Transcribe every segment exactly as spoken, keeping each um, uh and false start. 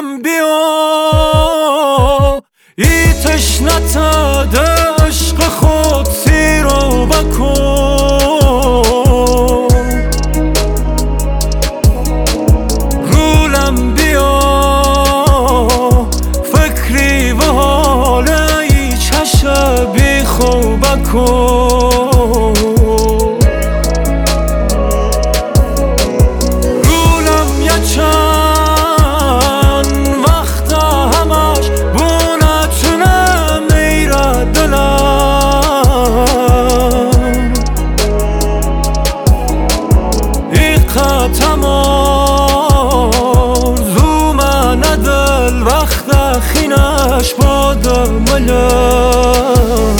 رولم بیا ای تشنت عشق خود سیرو بکن رولم بیا فکری و حال ای چشم بی خوب بکن رولم یه چند وقت همش بو نتونم ایره دلم ای قطم آرزو من دل وقت خینش بادم ملم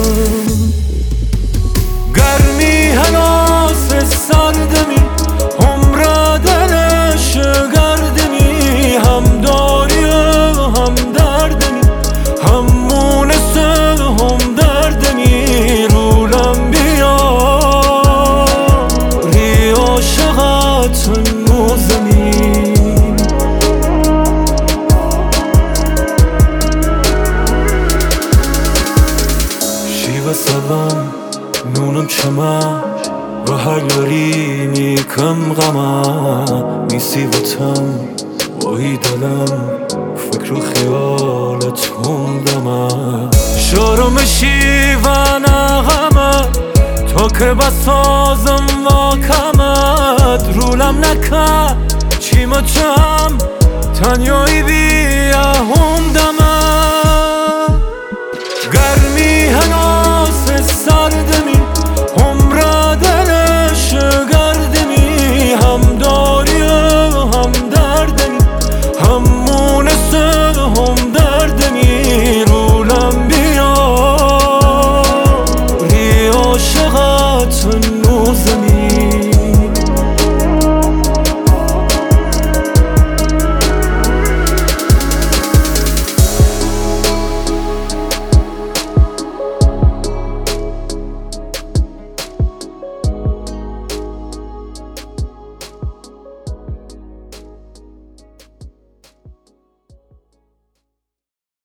گرمی هناس سردمی عمر دلش گردمی هم داری هم دردمی همون سه هم دردمی رولم بیا ری عاشقت نوزمی شیوه سلام نونم چمه و هر یاری نیکم غمه میسی وطن وای دلم فکر و خیالت همدمه شرم شیوه نغمه تو که بسازم واکمت رولم نکه چی مچم تنیایی بیا همدمه